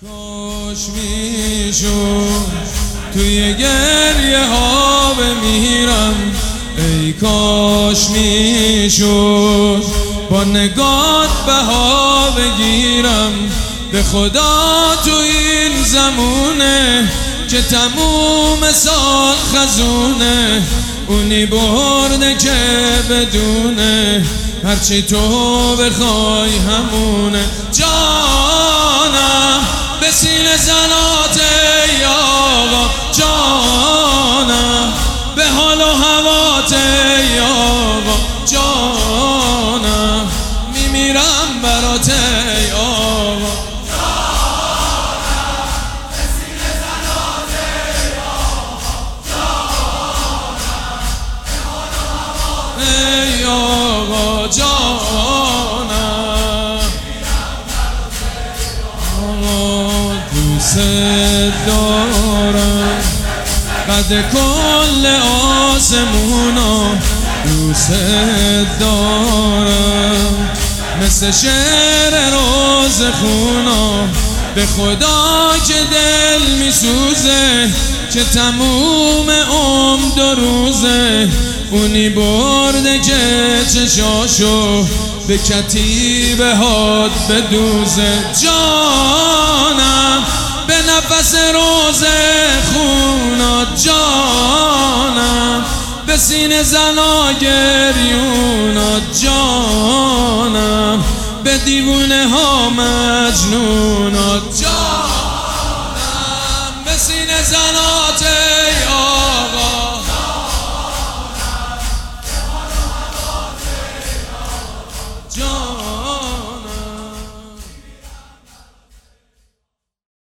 کاش میشد توی گریه ها بمیرم، ای کاش میشد با نگات بها بگیرم. به خدا تو این زمونه که تموم سال خزونه، اونی برده که بدونه هرچی تو بخوای همونه. جانم به سینه زنات ای آقا، جانم به حال و هوات ای آقا، جانم میمیرم برات ای آقا. ای آقا جانم آقا دوست دارم، قد کل آسمونا دوست دارم، مثل شعر روز خونا. به خدا که دل میسوزه که تموم عمر 2 روزه، اونی برده که چشاشو به کتیبه هات بدوزه. جانم به نفس روز خونات، جانم به سینه زنا گریونات، جانم به دیوونه ها مجنونات، جانم به سینه زنا